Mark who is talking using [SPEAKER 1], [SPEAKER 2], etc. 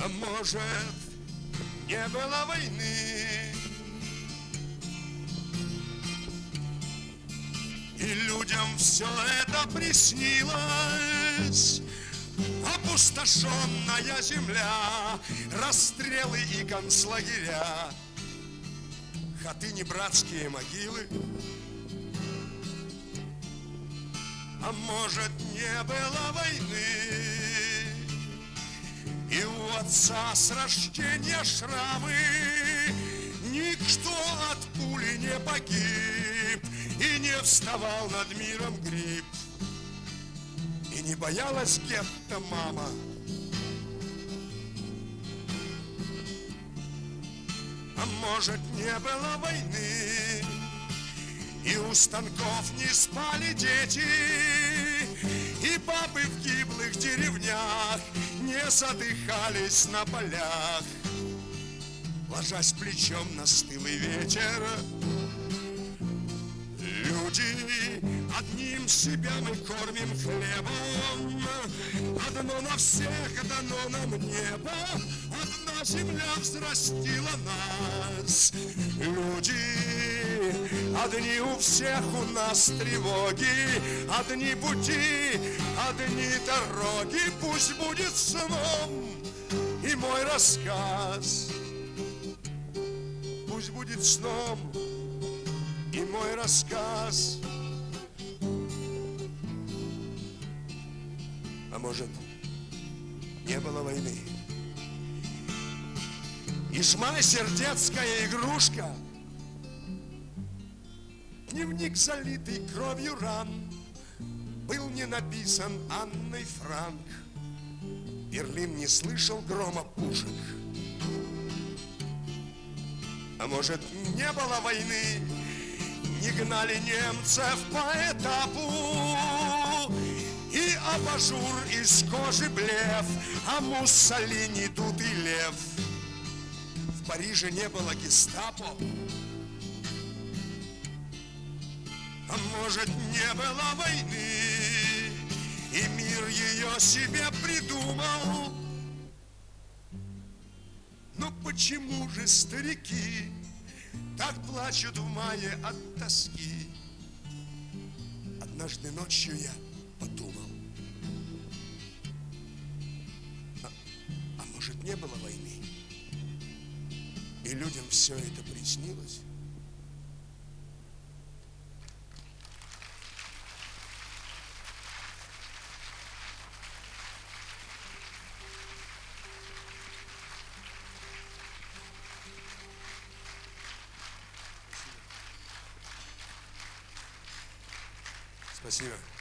[SPEAKER 1] А может, не было войны, и людям все это приснилось. Опустошенная земля, расстрелы и концлагеря, хатыни, братские могилы. А может, не было войны, и у отца с рождения шрамы, никто от пули не погиб, и не вставал над миром гриб, и не боялась гетто мама. А может, не было войны, и у станков не спали дети, и бабы в гиблых деревнях не задыхались на полях, ложась плечом на стылый ветер. Люди, одним себя мы кормим хлебом, одно на всех дано нам небо, одна земля взрастила нас. Люди, одни у всех у нас тревоги, одни пути, одни дороги. Пусть будет сном и мой рассказ, пусть будет сном и мой рассказ. А может, не было войны, и жма сердецкая игрушка, дневник, залитый кровью ран, был не написан Анной Франк. Берлин не слышал грома пушек. А может, не было войны, не гнали немцев по этапу, и абажур из кожи блеф, а Муссолини дутый лев. В Париже не было гестапо. А может, не было войны, и мир ее себе придумал. Но почему же старики так плачут в мае от тоски? Однажды ночью я подумал, а может, не было войны, и людям все это приснилось? Спасибо.